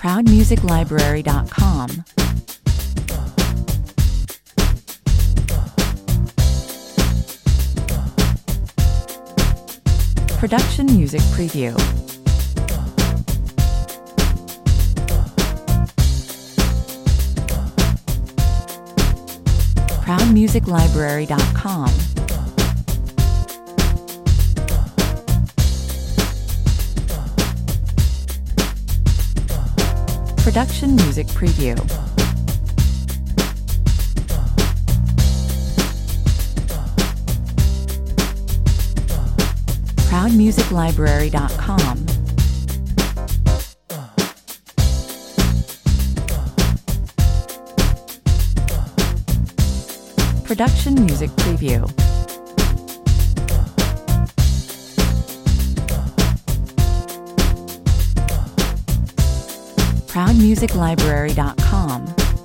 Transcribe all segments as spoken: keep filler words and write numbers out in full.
proud music library dot com. Production Music Preview. proud music library dot com. Production Music Preview. proud music library dot com. Production Music Preview. proud music library dot com.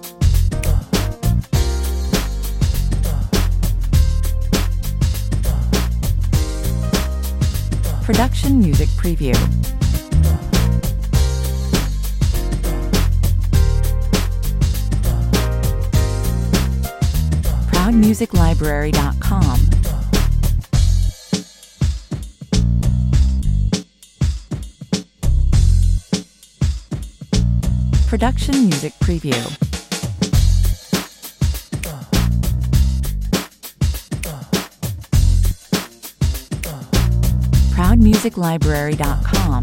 Production Music Preview. proud music library dot com. Production Music Preview. proud music library dot com.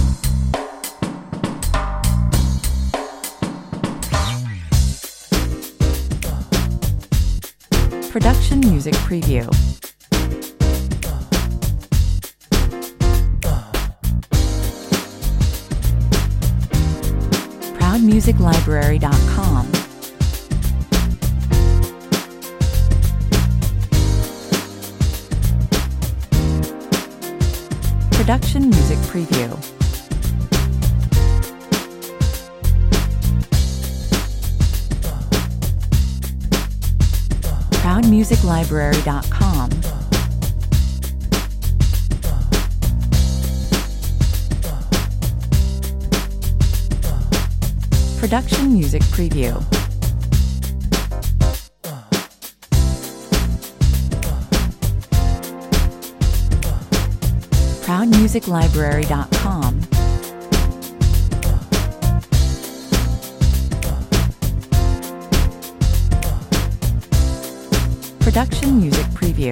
Production Music Preview. proud music library dot com. Production Music Preview. proud music library dot com. Production Music Preview. proud music library dot com. Production Music Preview.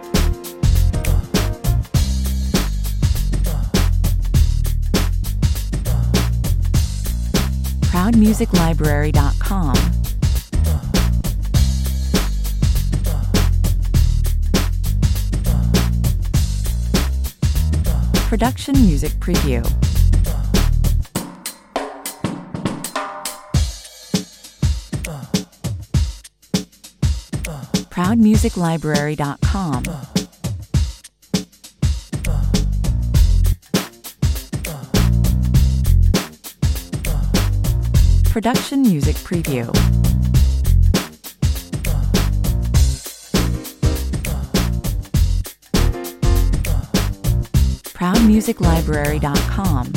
proud music library dot com. Production Music Preview. proud music library dot com. Production Music Preview. proud music library dot com.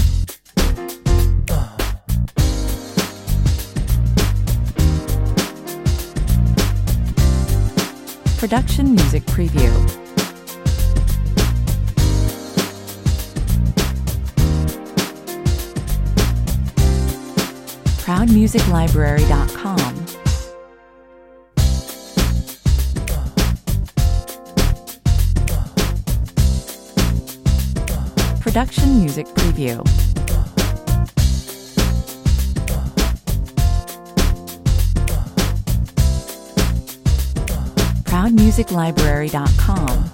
Production Music Preview. proud music library dot com. Production Music Preview. proud music library dot com.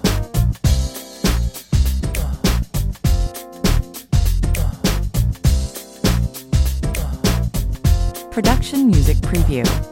Production Music Preview.